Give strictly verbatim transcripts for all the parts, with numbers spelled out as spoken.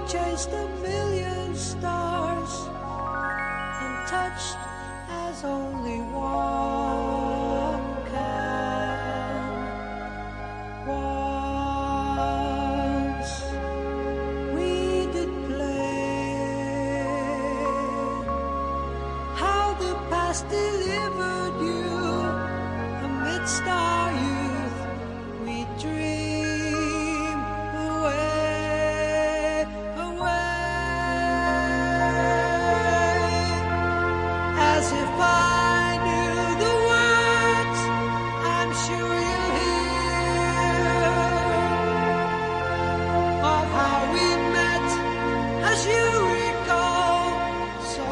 chased a million stars and touched as only one can. Once we did play, how the past delivered you amidst our youth. We dream away, away, as if I knew the words. I'm sure you'll hear of how we met, as you recall so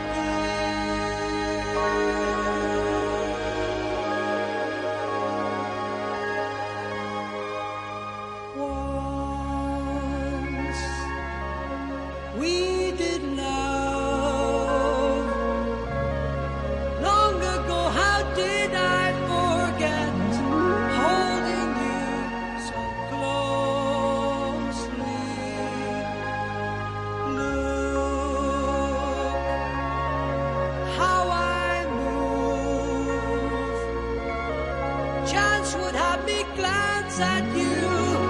once we did love. Long ago, how did I forget holding you so closely? Look how I move. Chance would have me glance at you.